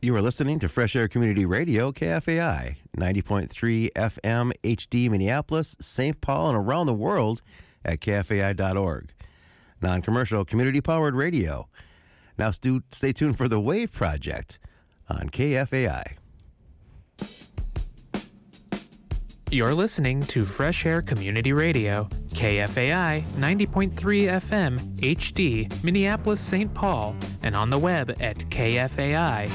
You are listening to Fresh Air Community Radio, KFAI, 90.3 FM HD Minneapolis, St. Paul, and around the world at kfai.org. Non-commercial, community-powered radio. Now stay tuned for the Wave Project on KFAI. You're listening to Fresh Air Community Radio, KFAI 90.3 FM HD, Minneapolis, St. Paul, and on the web at kfai.org.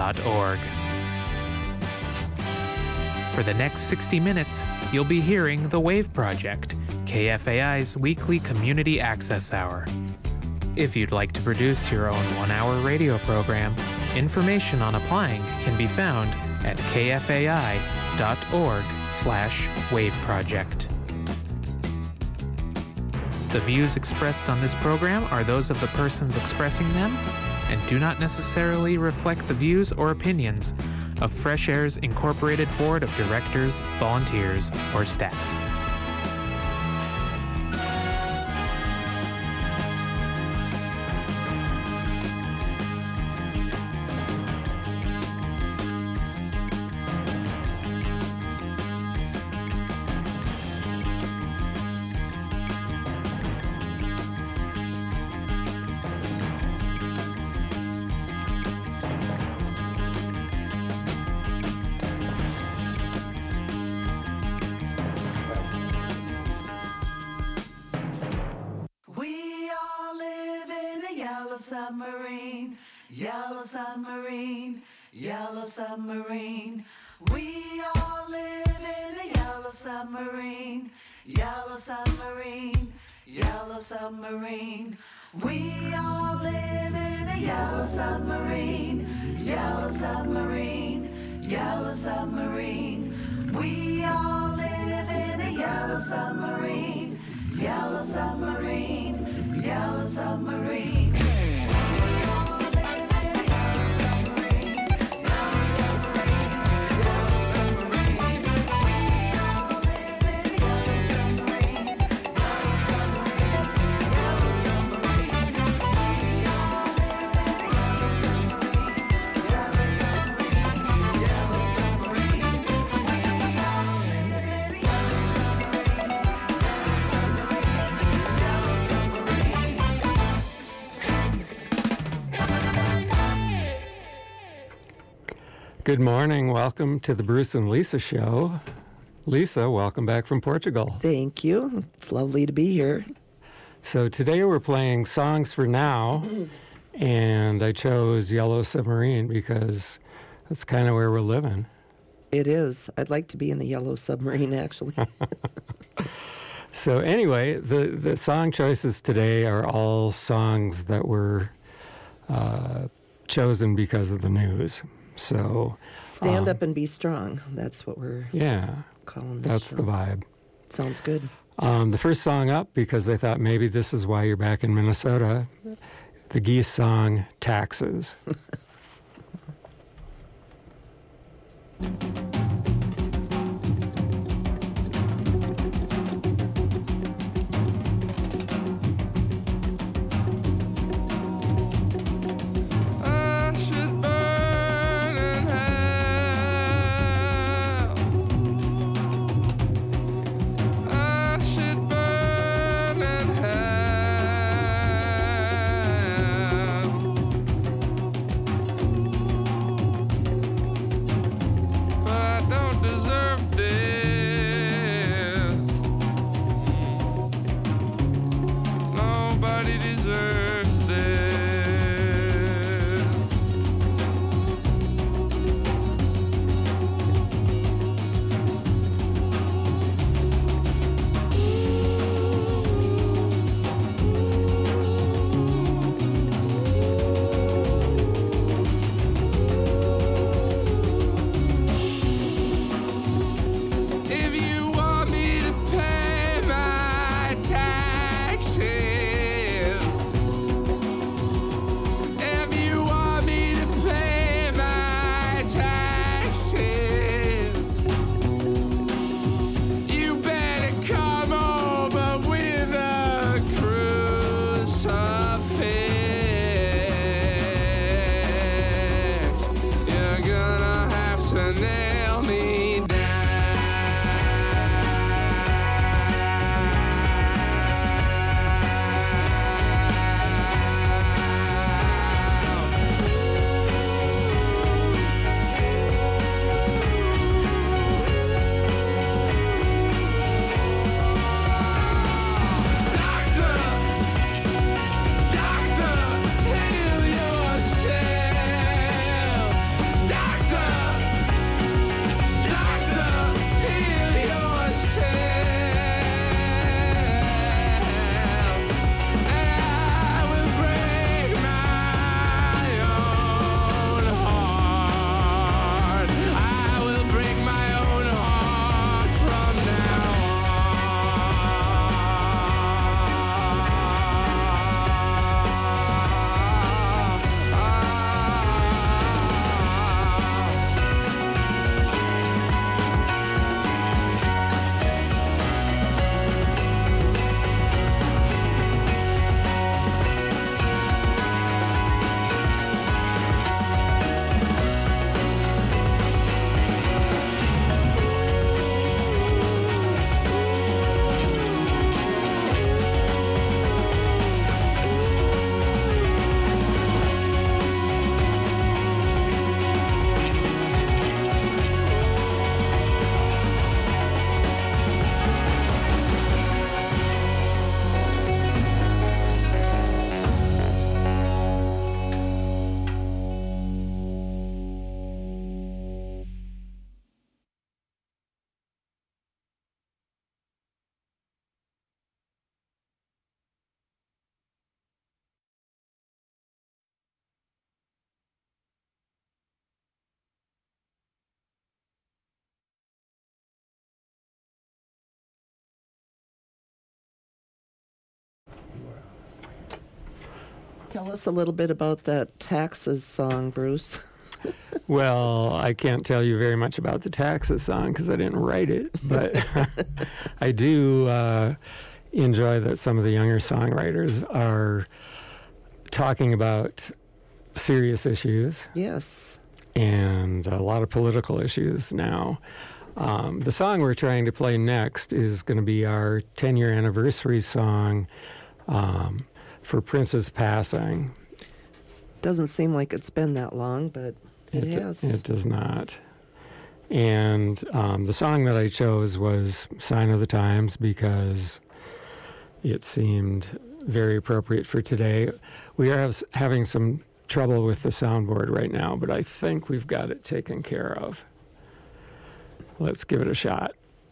For the next 60 minutes, you'll be hearing The Wave Project, KFAI's weekly community access hour. If you'd like to produce your own one-hour radio program, information on applying can be found at kfai.org/waveproject. The views expressed on this program are those of the persons expressing them and do not necessarily reflect the views or opinions of Fresh Air's Incorporated Board of Directors, volunteers, or staff. Submarine. We all live in a yellow submarine. Yellow submarine. Yellow submarine. We all live in a yellow submarine. Yellow submarine. Yellow submarine. We all live in a yellow submarine. Yellow submarine. Yellow submarine. Good morning. Welcome to the Bruce and Lisa Show. Lisa, welcome back from Portugal. Thank you. It's lovely to be here. So today we're playing Songs for Now, and I chose Yellow Submarine because that's kind of where we're living. It is. I'd like to be in the Yellow Submarine, actually. So anyway, the song choices today are all songs that were chosen because of the news. So stand up and be strong. That's what we're calling this that's show. the vibe. Sounds good. The first song up, because I thought maybe this is why you're back in Minnesota, the Geese song, Taxes. Tell us a little bit about that Taxes song, Bruce. Well, I can't tell you very much about the Taxes song because I didn't write it, but I do enjoy that some of the younger songwriters are talking about serious issues. Yes. And a lot of political issues now. The song we're trying to play next is going to be our 10-year anniversary song for Prince's passing. Doesn't seem like it's been that long, but it has. It does not. And the song that I chose was Sign of the Times because it seemed very appropriate for today. We are having some trouble with the soundboard right now, but I think we've got it taken care of. Let's give it a shot.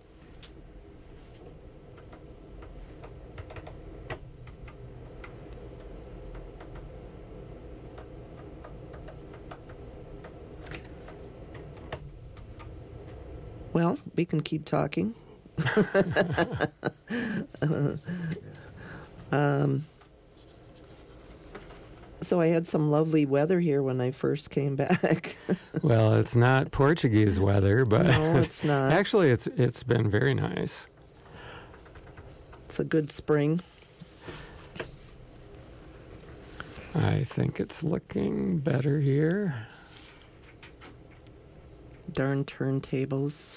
Well, we can keep talking. So I had some lovely weather here when I first came back. Well, it's not Portuguese weather, but no, it's not. Actually, it's been very nice. It's a good spring. I think it's looking better here. Darn turntables.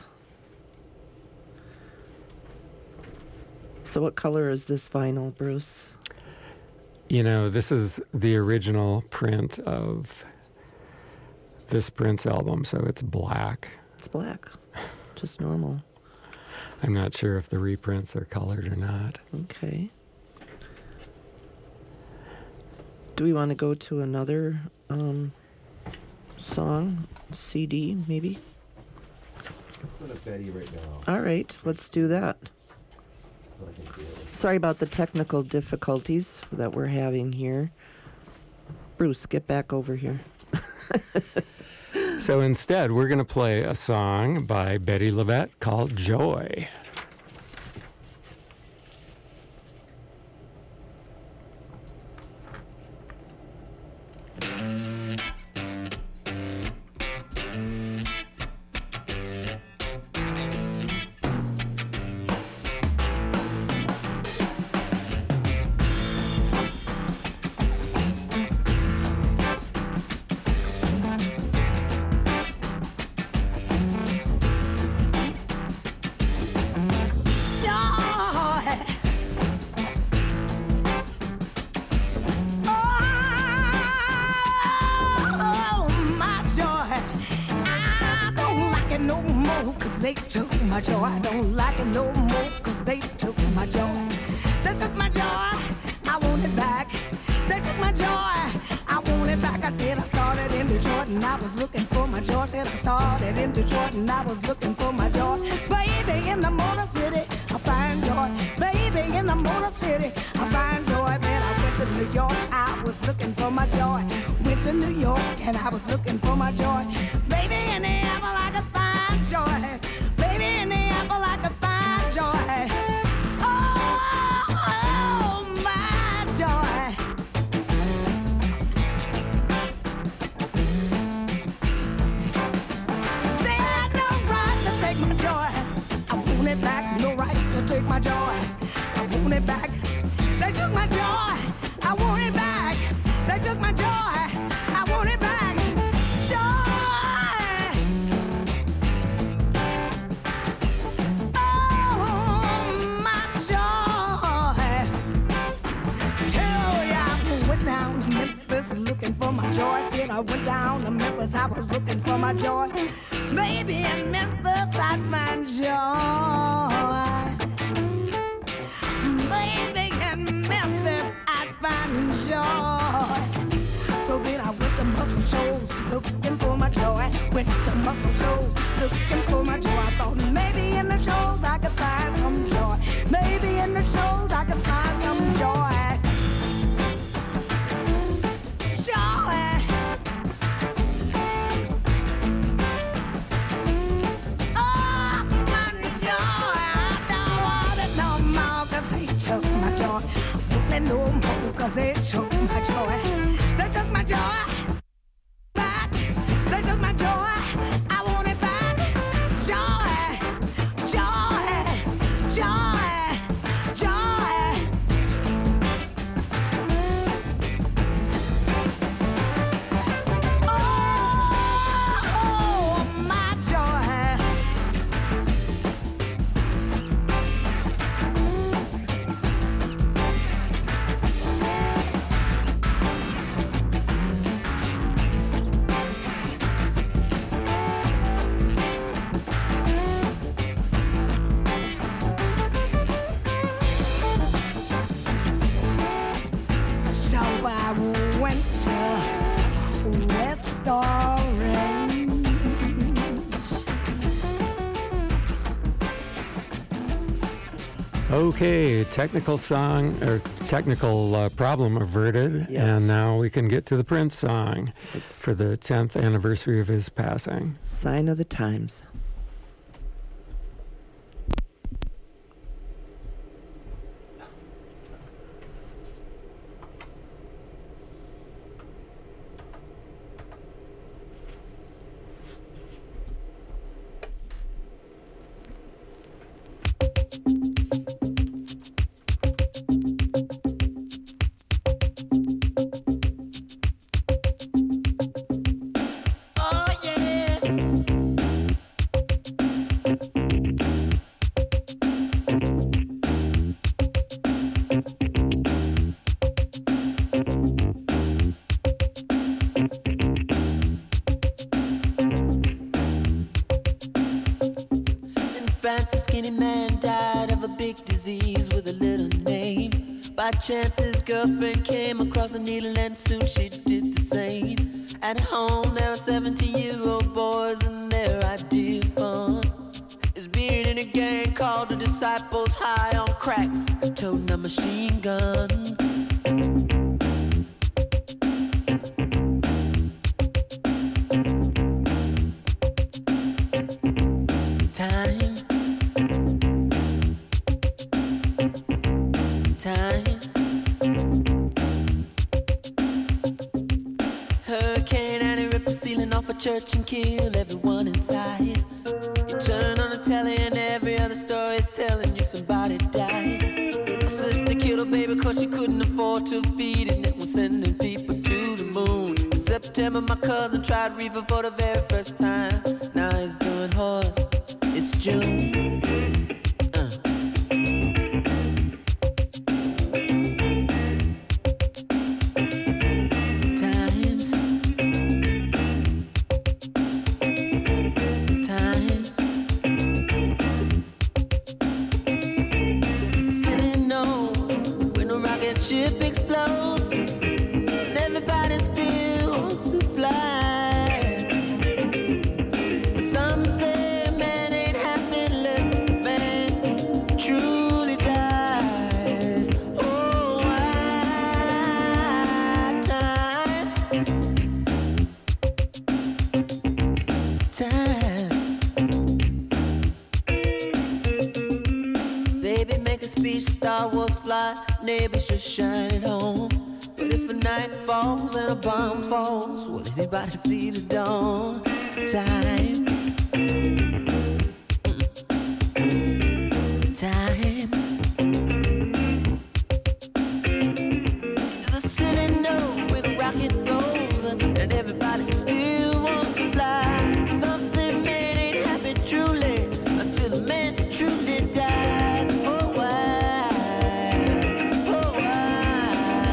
So what color is this vinyl, Bruce? You know, this is the original print of this Prince album, so it's black. It's black. Just normal. I'm not sure if the reprints are colored or not. Okay. Do we want to go to another song? CD, maybe? Let's go to Betty right now. All right, let's do that. Sorry about the technical difficulties that we're having here. Bruce, get back over here. So instead, we're going to play a song by Betty LaVette called Joy. They took my joy. I don't like it no more, 'cause they took my joy. They took my joy, I want it back. They took my joy, I want it back. I said I started in Detroit and I was looking for my joy. Said I started in Detroit and I was looking for my joy. Baby, in the Motor City, I find joy. Baby, in the Motor City, I find joy. Then I went to New York, I was looking for my joy. Went to New York and I was looking for my joy. Baby, in the apple I could find joy. Baby, in the apple I could find joy. Oh, my joy. They had no right to take my joy. I want it back. No right to take my joy. I want it back. They took my joy. I want it back. They took my joy. I want it back. Looking for my joy. Said I went down to Memphis, I was looking for my joy. Maybe in Memphis I'd find joy. Maybe in Memphis I'd find joy. So then I went to Muscle Shoals looking for my joy. Went to Muscle Shoals looking for my joy. I thought maybe in the shows I could find some joy. Maybe in the shows I could find some joy. Took my joy, won't let no more, 'cause they took my my joy. They took my joy back. They took my joy. I want it back. Joy, joy, joy, joy. Oh, my joy. So I went to restaurants. Okay, technical song or technical problem averted, Yes. and now we can get to the Prince song It's for the 10th anniversary of his passing. Sign of the Times. Oh yeah. In France, a skinny man died of a big disease with a little name. By chance, his girlfriend came across a needle and soon she did the same. At home, there were 17-year-old boys and their idea of fun is being in a gang called the Disciples, high on crack, and toting a machine gun. Times Hurricane Annie ripped the ceiling off a church and killed everyone inside. You turn on the telly and every other story is telling you somebody died. My sister killed her baby cause she couldn't afford to feed it, and was sending people to the moon. In September my cousin tried reefer for the very first time. Now he's doing horse. It's June. Ship explodes and everybody still wants to fly. But some say man ain't happy unless man truly dies. Oh, why time. Baby, make a speech, Star Wars fly. Neighbors just shine at home. But if a night falls and a bomb falls, will anybody see the dawn? Time. Times. There's a city note with a rocket blows, and everybody still wants to fly. Some say man ain't happy truly until a man truly dies. Oh, why? Oh, why?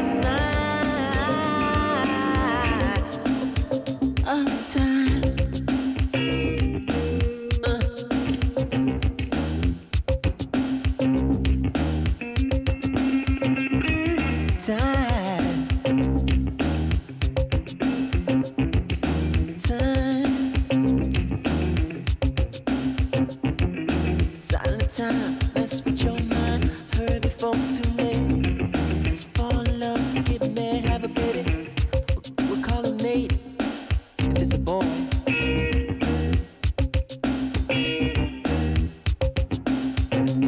Sign of time. Time, mess with your mind. Hurry before it's too late. Let's fall in love, get married, have a baby. We'll call him Nate if it's a boy.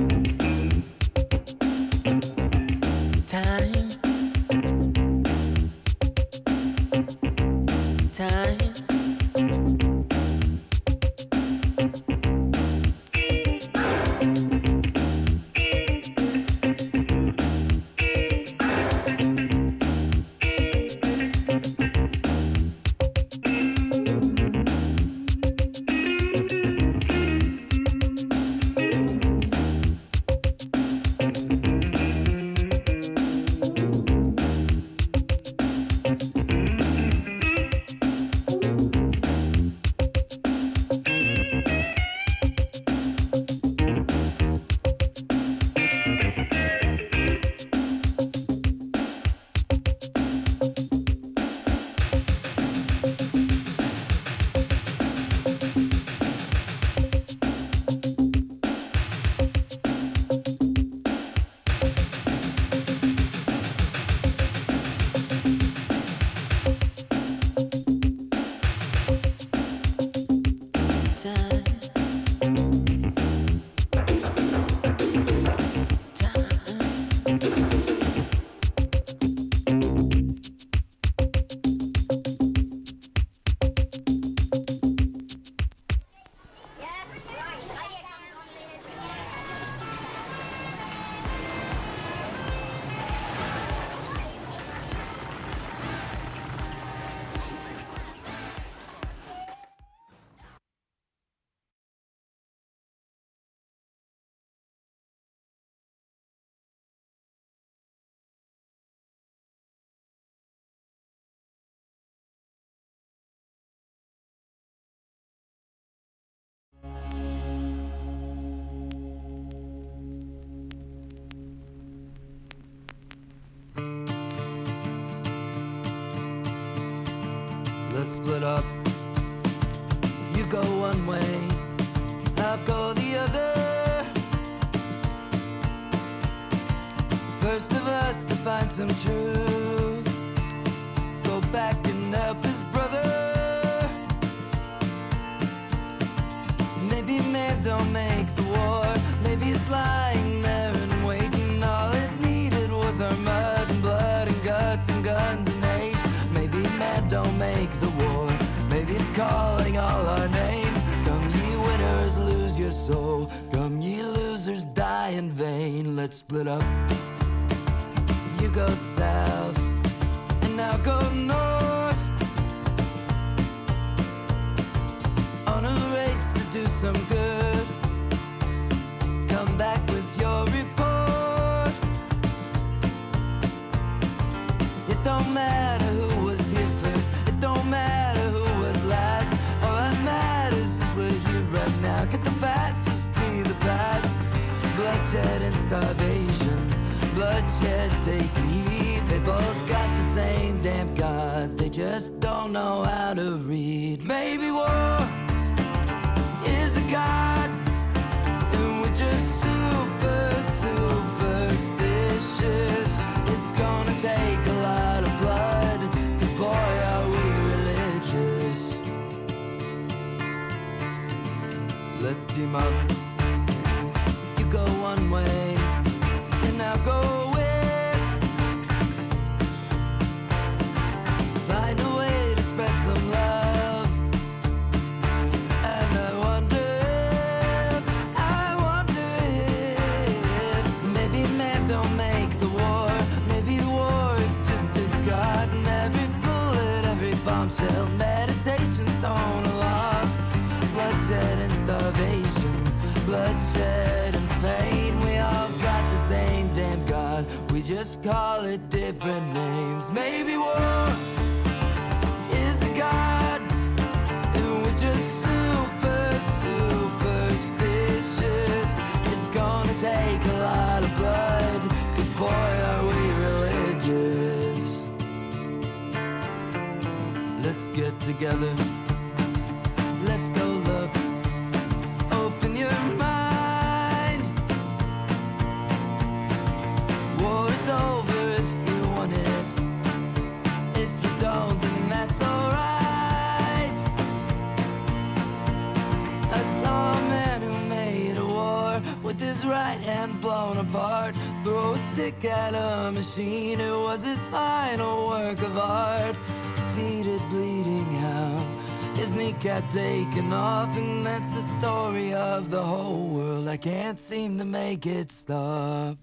Time. times. Let's split up. You go one way, I'll go the other. First of us to find some truth. Go back and help his brother. Maybe man don't make the war. Maybe it's lying there and waiting. All it needed was our mud and blood and guts and guns and hate. Maybe man don't make the war. Maybe it's calling all our names. Come ye winners, lose your soul. Come ye losers, die in vain. Let's split up. You go south and I'll go north. On a race to do some good. Come back with your report. It don't matter who was here first. It don't matter who was last. All that matters is we're here right now. Get the past, just be the past. Bloodshed and starvation. Bloodshed, take heed. They both got the same damn God. They just don't know how to read. Maybe war is a God, and we're just superstitious. It's gonna take a lot of blood, 'cause boy are we religious. Let's team up. You go one way and I'll go away. Find a way to spread some love. And I wonder if maybe man don't make the war. Maybe war is just a god. And every bullet, every bombshell, meditation thrown aloft. Bloodshed and starvation, bloodshed and pain. We all got the same damn God. We just call it different names. Maybe war is a god, and we're just superstitious. It's gonna take a lot of blood, 'cause boy are we religious. Let's get together. Let's go look. Open your mind. War is over if you want it. If you don't, then that's alright. I saw a man who made a war with his right hand blown apart. Throw a stick at a machine. It was his final work of art. Seated, bleeding out. kept taking off, and that's the story of the whole world. I can't seem to make it stop.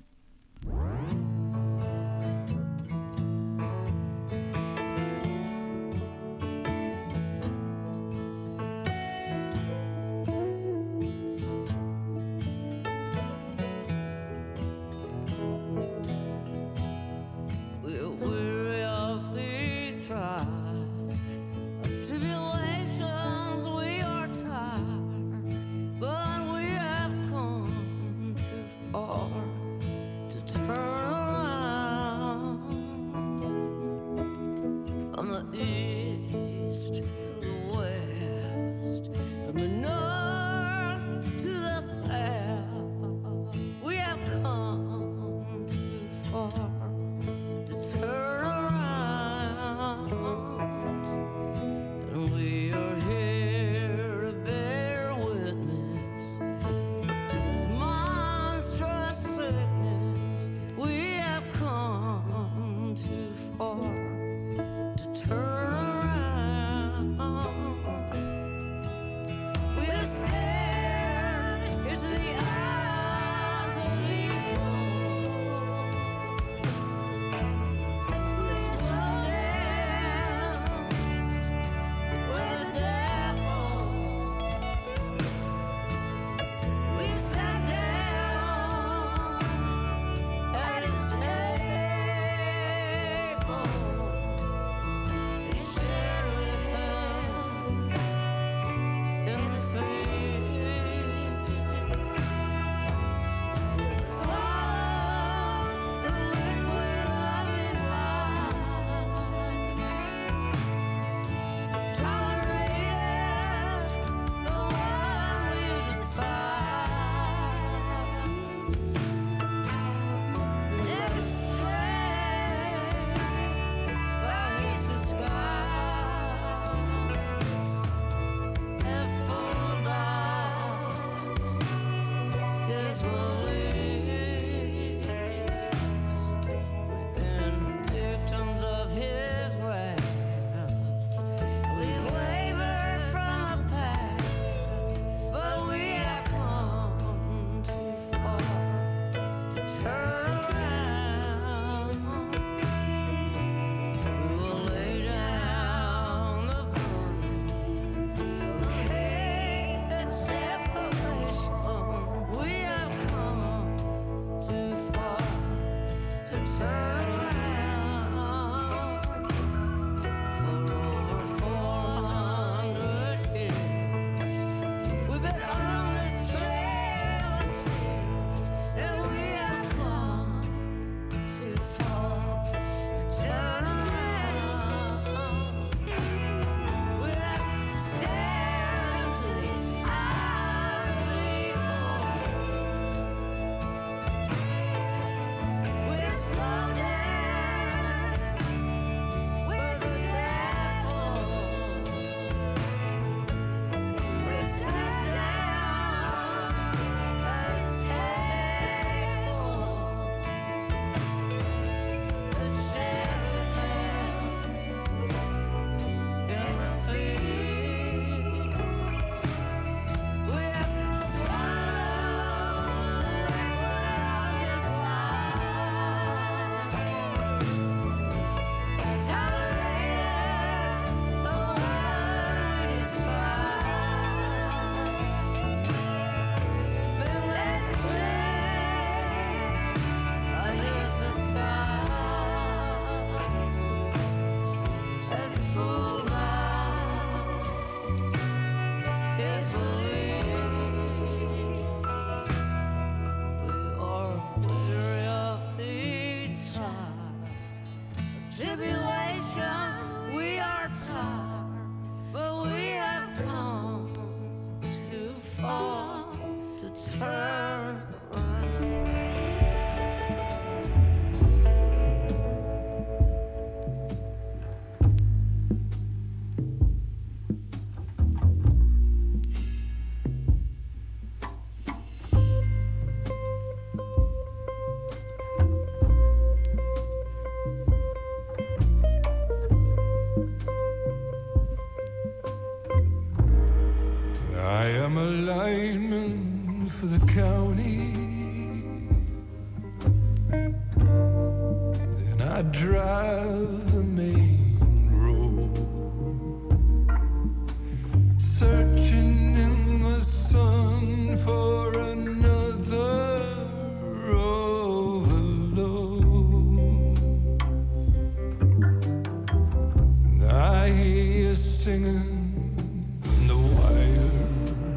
singing in the wire.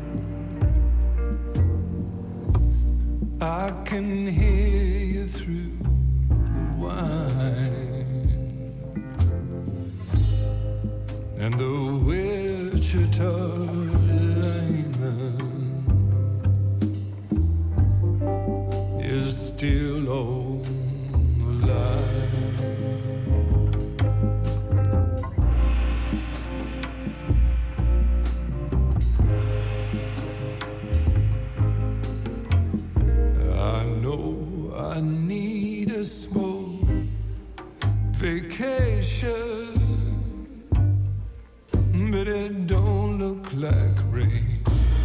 I can hear you through the wine and the Wichita lineman is still on the line. I know I need a small vacation, but it don't look like rain.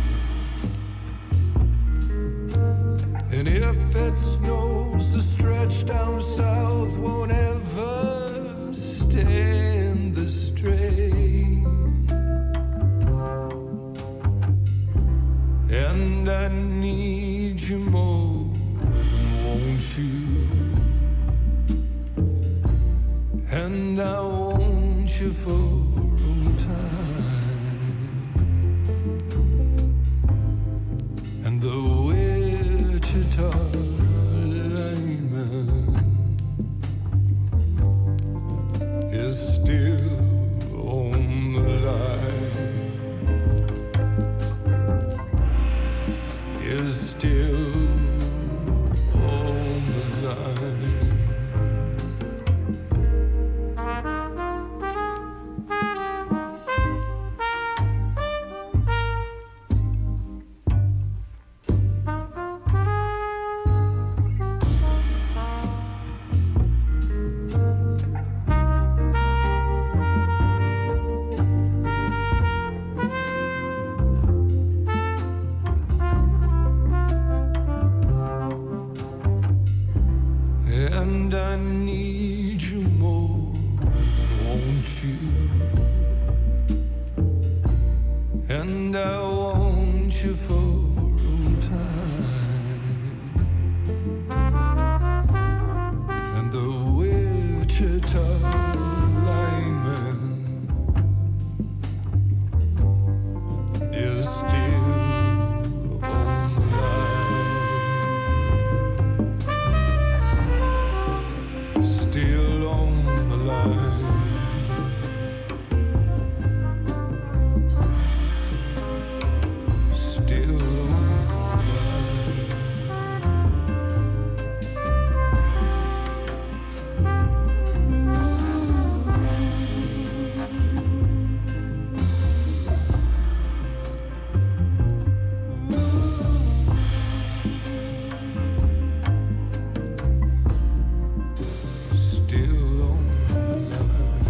And if it snows, the stretch down south won't ever stand the strain. And I need you more than want you. And I want you for all time. And the Wichita lineman is still on the line. Is still on the line. And I need you more than want you. And I want you for all time. And the Wichita lineman is still on the line. Still on the line. Still on the Still on the line.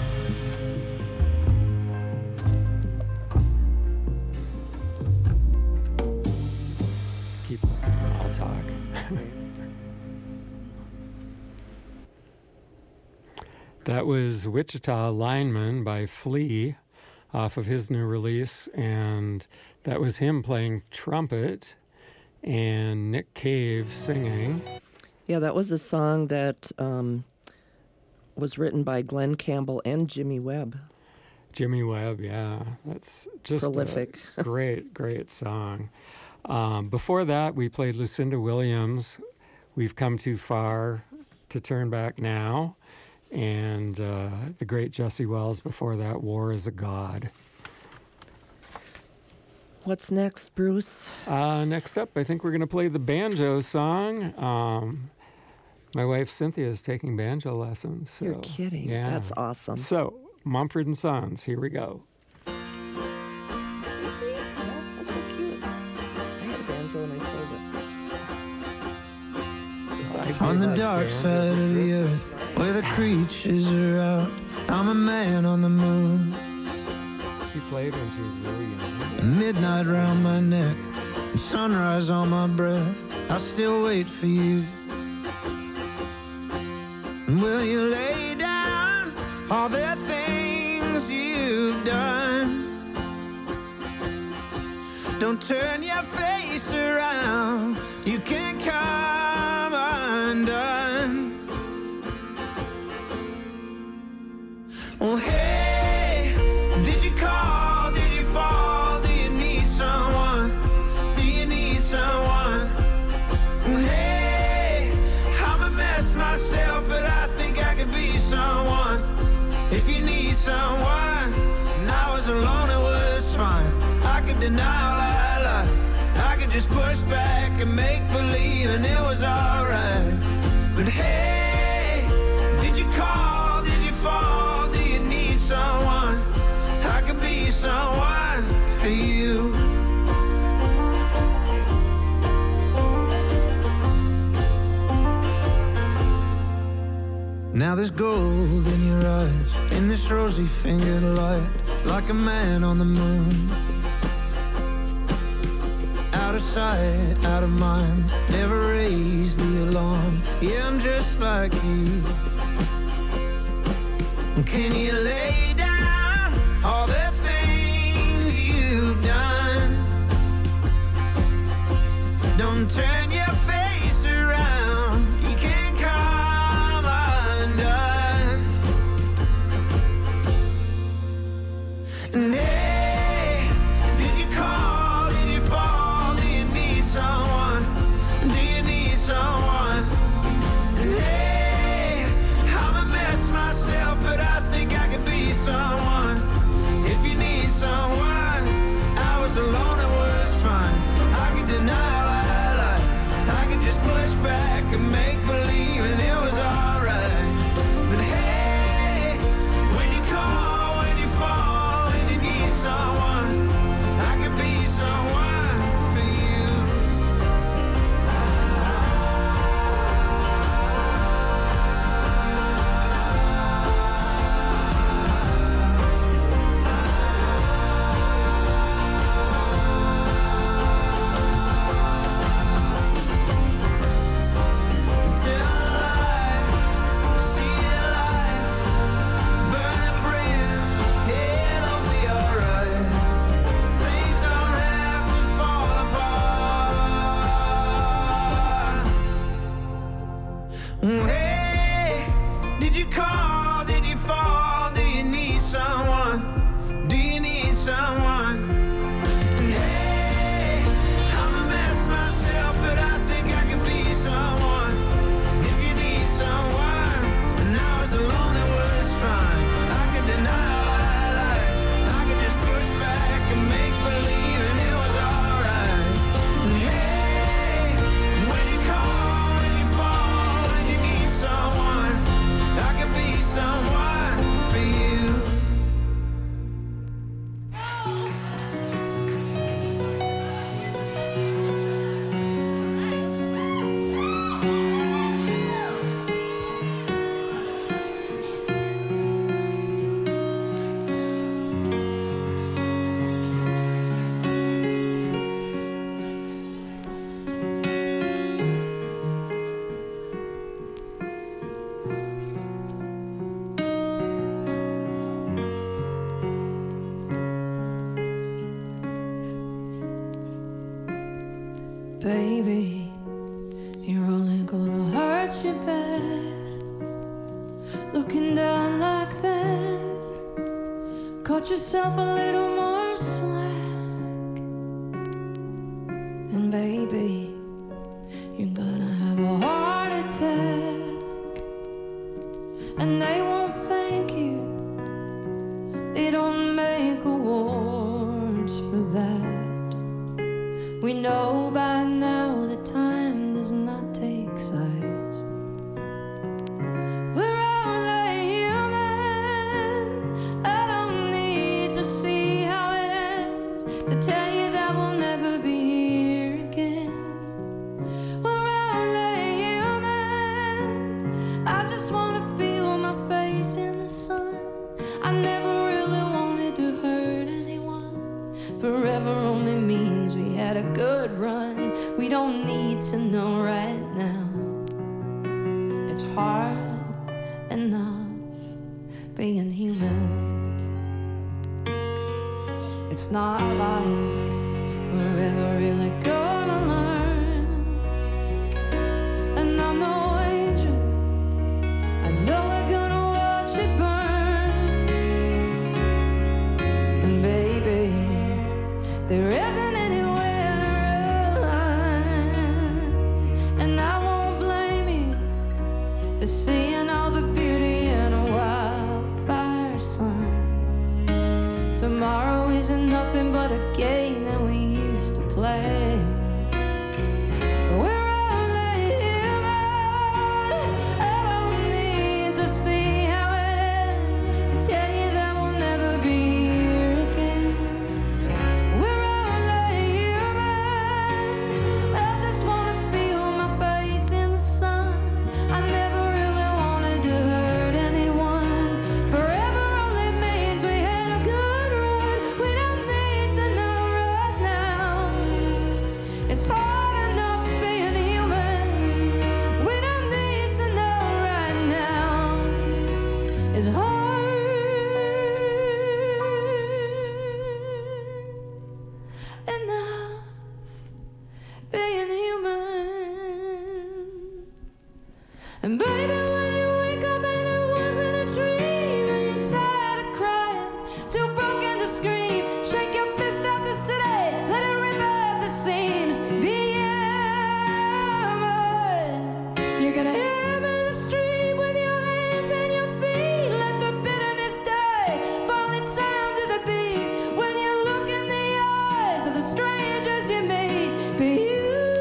Keep looking, I'll talk. That was Wichita Lineman by Flea off of his new release, and that was him playing trumpet and Nick Cave singing. Yeah, that was a song that was written by Glenn Campbell and Jimmy Webb. Jimmy Webb, yeah, that's just Prolific. a great song. Before that, we played Lucinda Williams, We've Come Too Far to Turn Back Now, and the great Jesse Wells before that, War is a God. What's next, Bruce? Next up, I think we're going to play the banjo song. My wife Cynthia is taking banjo lessons. So, You're kidding. yeah. That's awesome. So, Mumford & Sons, here we go. That's so cute. I had a banjo and I sold it. On the dark side of the earth, where the creatures are out, I'm a man on the moon. She played when she was really young. Midnight round my neck, and sunrise on my breath. I still wait for you. Will you lay down all the things you've done? Don't turn your face around, you can't come undone. Oh hey, did you deny all I like. I could just push back and make believe and it was alright. But hey, did you call, did you fall, do you need someone? I could be someone for you. Now there's gold in your eyes, in this rosy fingered light, like a man on the moon. Out of sight, out of mind, never raise the alarm. Yeah, I'm just like you. Can you lay down all the things you've done? Don't turn your face around, you can't come undone. And hey, did you call, did you fall, do you need someone, do you need someone? And hey, I'm a mess myself, but I think I could be someone. If you need someone, I was alone, it was fine. I could deny all I like, I could just push back and make believe and it was alright. But hey, when you call, when you fall, when you need someone, I could be someone for you. Tell a lie, see a light, burning brand, it'll be alright. Things don't have to fall apart. Hey, did you call, did you fall, do you need someone, do you need someone? And hey, I'm a mess myself, but I think I can be someone. If you need someone, and I was alone, it was fine. I could deny all I like, I could just push back and make believe and it was alright. And hey, when you call, when you fall, when you need someone, I could be someone for you. Baby, you're only gonna hurt your bad. Looking down like that, cut yourself a little more slack. And baby, you're gonna have a heart attack. And they won't thank you, they don't make awards for that. We know by now that time does not take sides. We're only human. I don't need to see how it ends to tell you that we'll never be here again. We're only human. I just want to feel my face in the sun. I never really wanted to hurt anyone. Forever only means we had a good run. We don't need to know right now. It's hard enough being human. It's not like we're ever really gonna learn. And I'm no angel, I know we're gonna watch it burn. And baby, there isn't anywhere to run. And I won't blame you for seeing all the beauty in a wildfire sun. Tomorrow isn't nothing but a game that we used to play. We're only human. I don't need to see how it ends to tell you that we'll never be here again. We're only human. I just wanna feel my face in the sun. I never really wanted to hurt anyone. Forever only means we had a good run. We don't need to know right now. It's hard enough being human. We don't need to know right now. It's hard enough being human. And baby, when you wake up and it wasn't a dream, and you're tired of crying, too broken to scream, shake your fist at the city, let it rip at the seams. Be human. You're gonna hammer the street with your hands and your feet. Let the bitterness die, fall in time to the beat. When you look in the eyes of the strangers you meet, be human.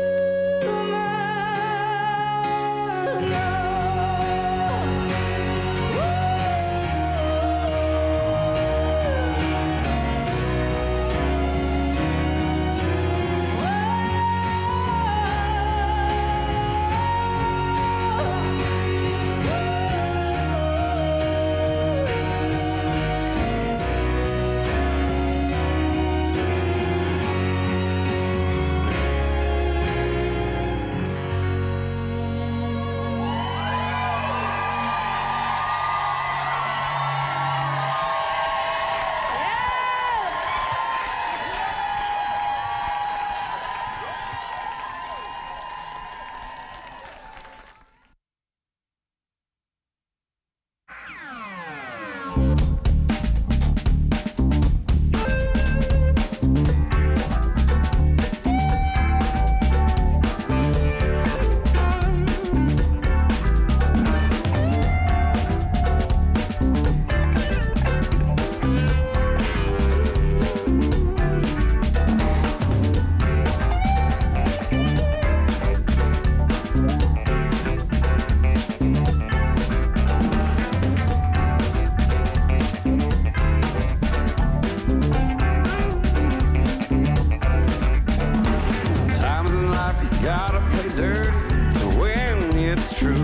Sometimes in life you gotta play dirty to win, it's true.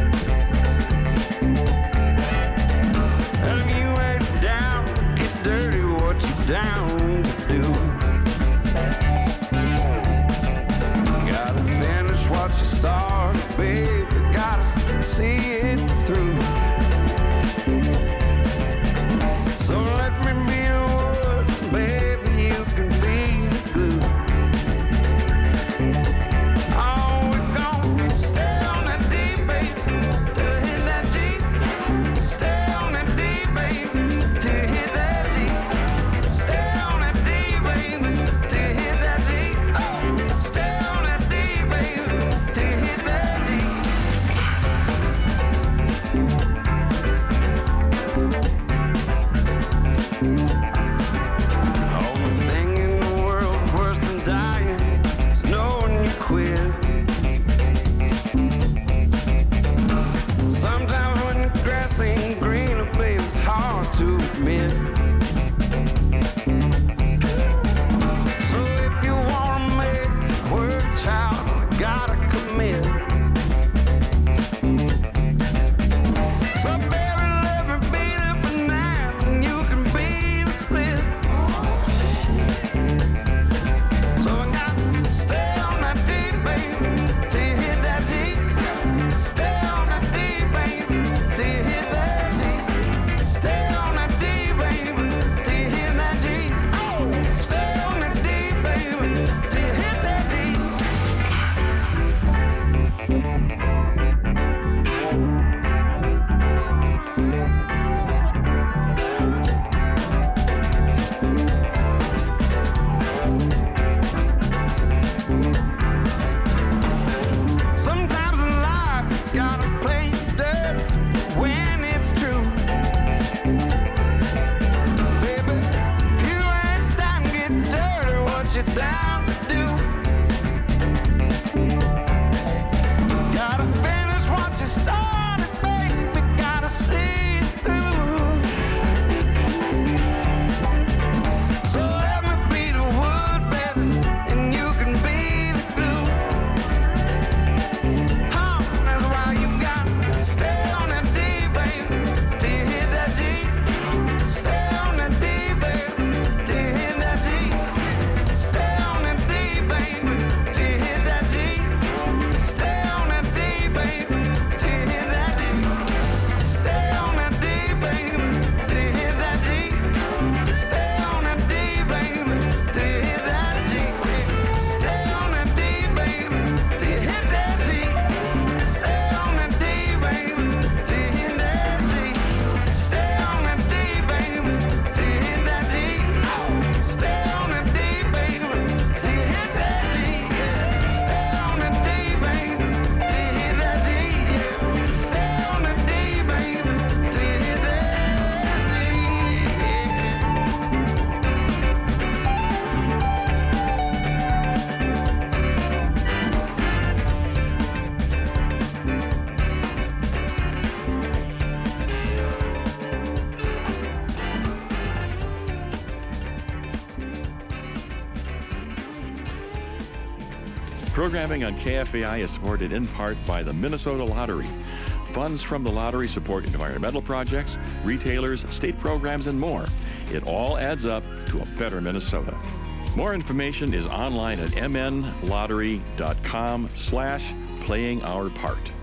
And if you ain't down, get dirty, what you down to do. Gotta finish what you started, baby, gotta see it through. So let me be the wood, baby, you can be the glue. Oh, we're gonna stay on that D, baby, till hit that G. Stay on that D, baby, till hit that G. Stay on that Programming on KFAI is supported in part by the Minnesota Lottery. Funds from the lottery support environmental projects, retailers, state programs, and more. It all adds up to a better Minnesota. More information is online at mnlottery.com/playingourpart.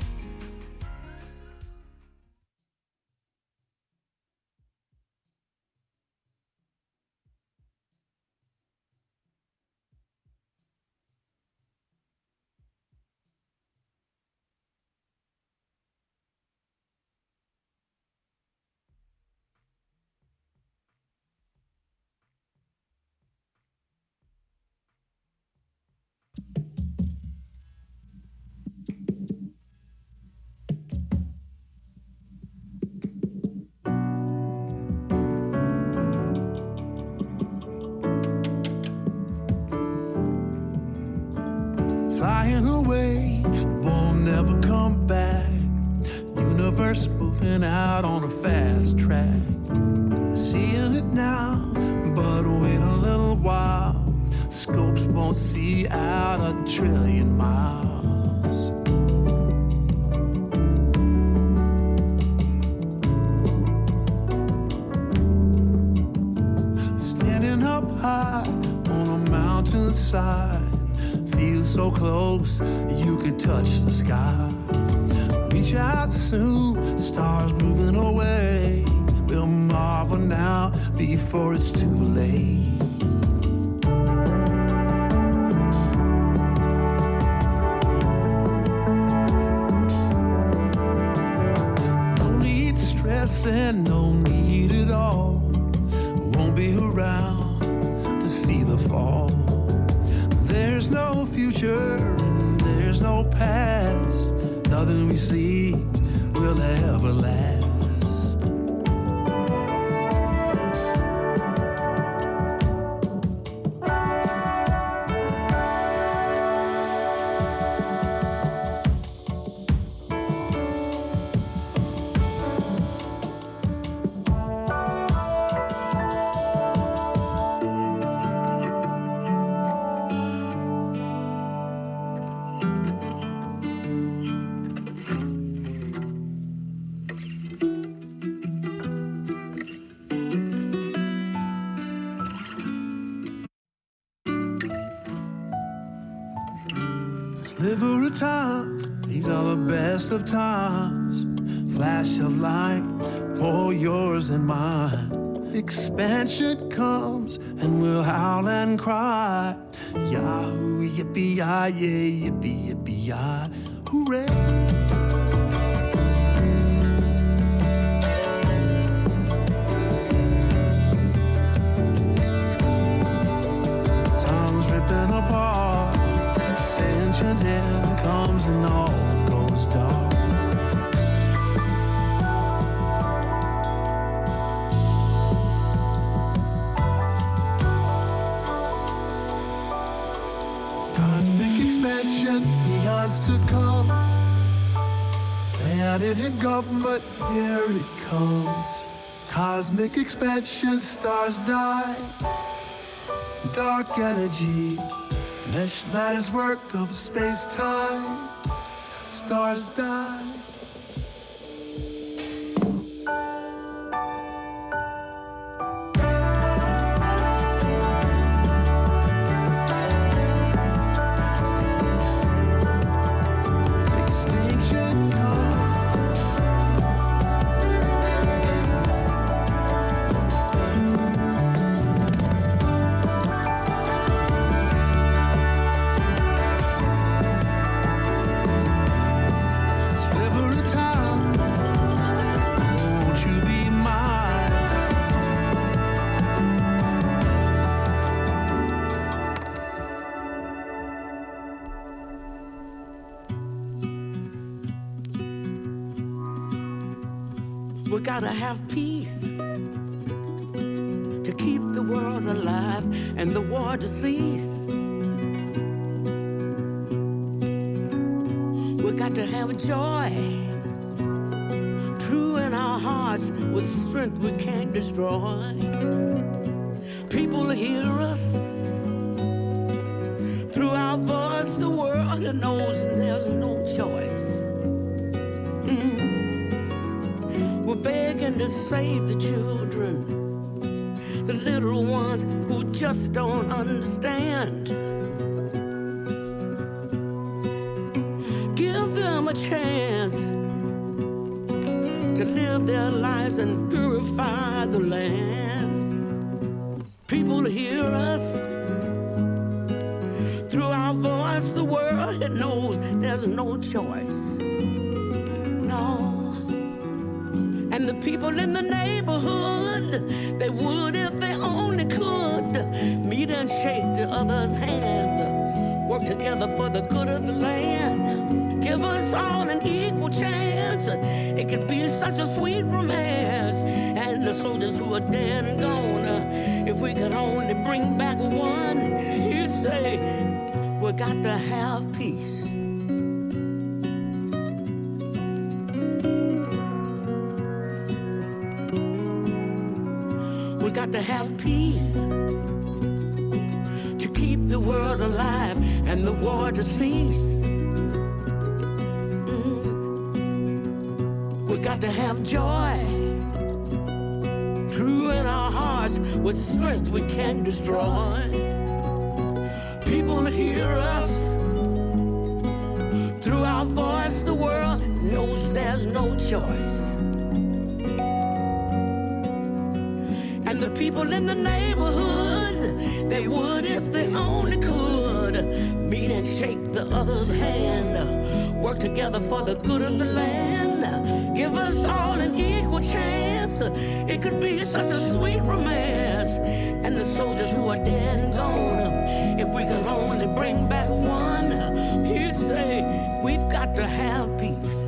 Flying away, won't never come back. Universe moving out on a fast track. Seeing it now, but wait a little while. Scopes won't see out 1 trillion miles. Standing up high on a mountainside. Feel so close, you could touch the sky. Reach out soon, stars moving away. We'll marvel now before it's too late. No need stressing, no need at all. Won't be around to see the fall. There's no future, and there's no past. Nothing we see will ever last. Sliver of time, these are the best of times. Flash of light, all yours and mine. Expansion comes and we'll howl and cry. Yahoo, yippee-yi-yay, yippee-yippee-yi, hooray. Ripping apart, ascension in comes and all goes dark. Cosmic expansion, eons to come. Planet in government, here it comes. Cosmic expansion, stars die. Dark energy, mesh matters work of space-time. Stars die. Extinction comes. We gotta have peace to keep the world alive and the war to cease. We got to have joy, true in our hearts, with strength we can't destroy. People hear us through our voice. it knows there's no choice. We're begging to save the children, the little ones who just don't understand. Give them a chance to live their lives and purify the land. People hear us through our voice. The world, it knows there's no choice. No. And the people in the neighborhood, they would if they only could meet and shake the other's hand, work together for the good of the land. Give us all an equal chance. It could be such a sweet romance. And the soldiers who are dead and gone, if we could only bring back one, he'd say, we got to have peace. We got to have peace to keep the world alive and the war to cease. We got to have joy, true in our hearts, with strength we can't destroy. People hear us through our voice. The world knows there's no choice. And the people in the neighborhood, they would if they only could meet and shake the other's hand, work together for the good of the land. Give us all an equal chance. It could be such a sweet romance. And the soldiers who are dead and gone, if we could only bring back one, he'd say, we've got to have peace.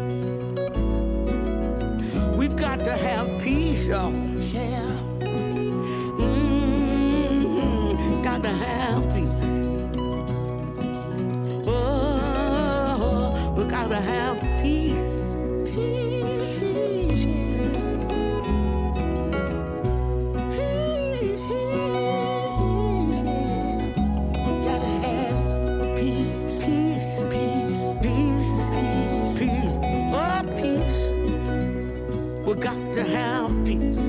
We've got to have peace, y'all. Yeah. Got to have peace. Oh, we got to have peace. Peace, yeah. Peace, yeah. Gotta have peace, peace, peace, peace, peace, peace. Oh, peace. We got to have peace.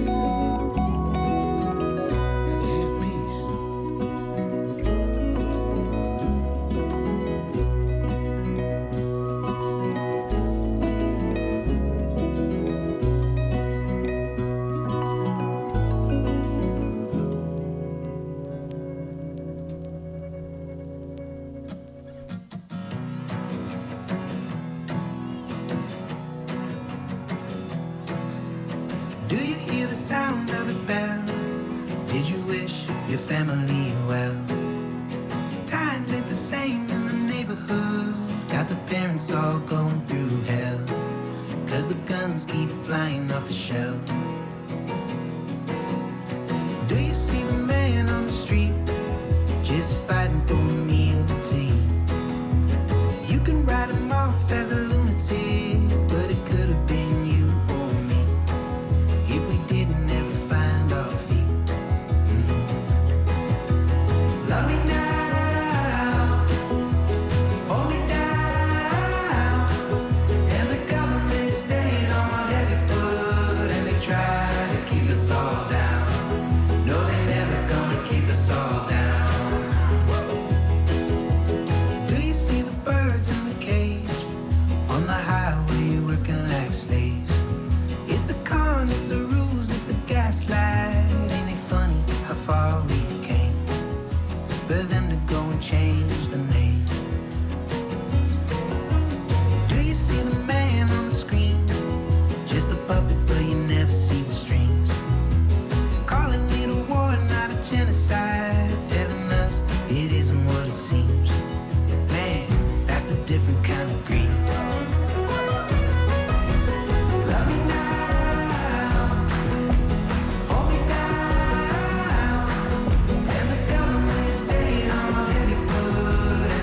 Foot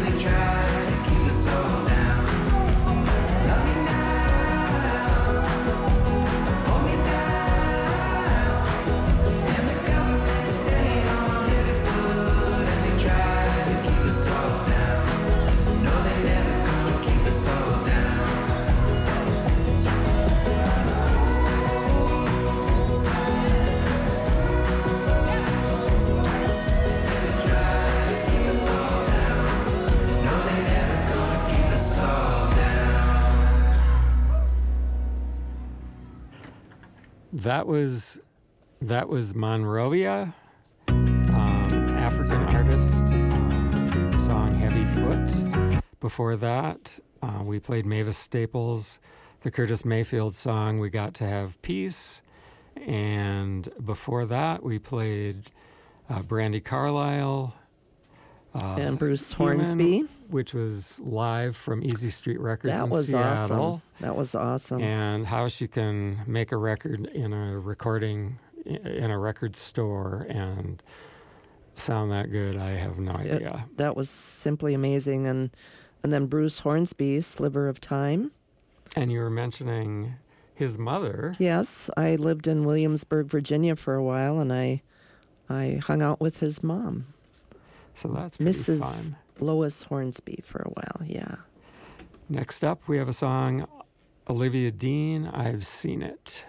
That was Monrovia, African artist, song Heavy Foot. Before that, we played Mavis Staples, the Curtis Mayfield song We Got to Have Peace. And before that, we played Brandi Carlile. And Bruce Human, Hornsby. Which was live from Easy Street Records That in was Seattle. awesome. That was awesome. And how she can make a record in a record store and sound that good, I have no idea. That was simply amazing. And then Bruce Hornsby, Sliver of Time. And you were mentioning his mother. Yes, I lived in Williamsburg, Virginia for a while, and I hung out with his mom. So that's pretty Mrs. fun. Lois Hornsby for a while, yeah. Next up, we have a song, Olivia Dean, I've Seen It.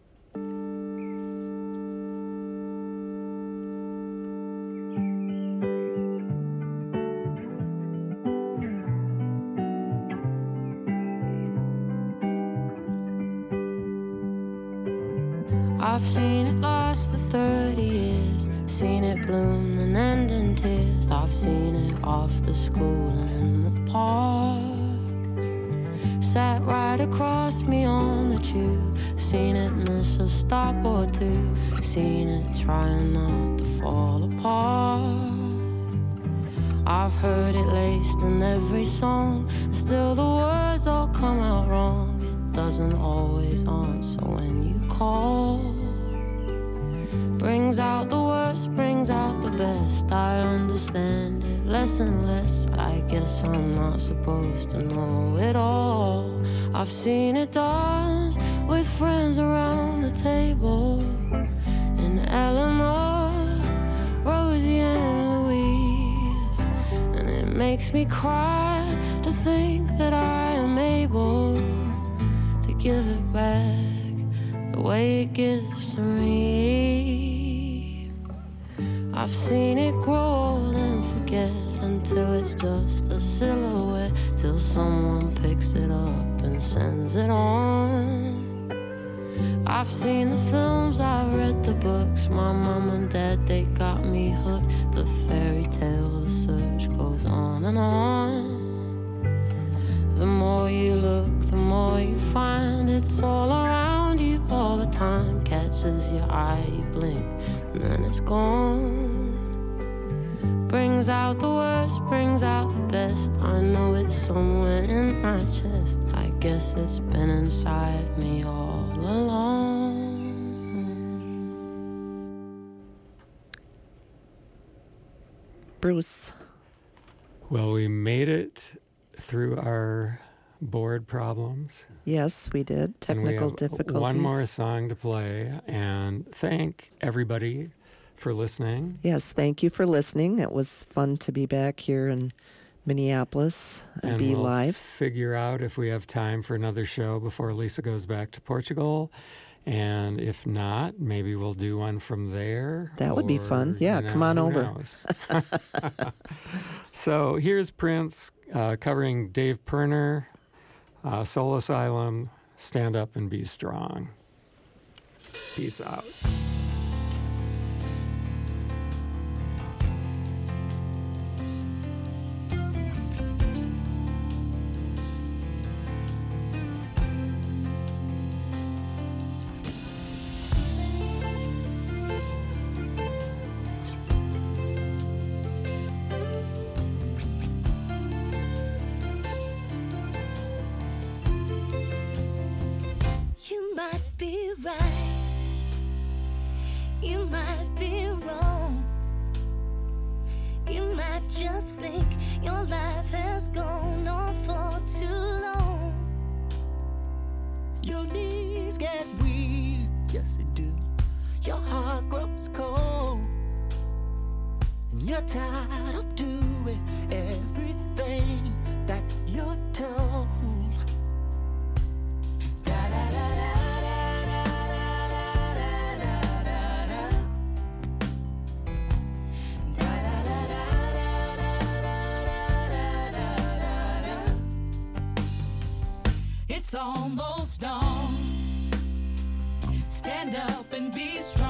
I've seen it last for 30 years, seen it bloom then end in tears. I've seen it after school and in the park, sat right across me on the tube, seen it miss a stop or two, seen it trying not to fall apart. I've heard it laced in every song, and still the words all come out wrong. It doesn't always answer when you call. Brings out the worst, brings out the best. I understand it less and less. I guess I'm not supposed to know it all. I've seen it dance with friends around the table, and Eleanor, Rosie and Louise. And it makes me cry to think that I am able to give it back the way it gives to me. I've seen it grow old and forget until it's just a silhouette, till someone picks it up and sends it on. I've seen the films, I've read the books. My mom and dad, they got me hooked. The fairy tale, the search goes on and on. The more you look, the more you find. It's all around you all the time. Catches your eye, you blink, and then it's gone. Brings out the worst, brings out the best. I know it's somewhere in my chest. I guess it's been inside me all along. Bruce. Well, we made it through our board problems. Yes, we did. Technical difficulties. One more song to play, and thank everybody for listening. Yes, thank you for listening. It was fun to be back here in Minneapolis and be we'll live. Figure out if we have time for another show before Lisa goes back to Portugal. And if not, maybe we'll do one from there. That would be fun. Yeah, come on over. So here's Prince covering Dave Pirner, Soul Asylum, Stand Up and Be Strong. Peace out. You might be wrong. You might just think your life has gone on for too long. Your knees get weak, yes they do. Your heart grows cold, and you're tired of doing everything that you're told. It's almost dawn. Stand and be strong.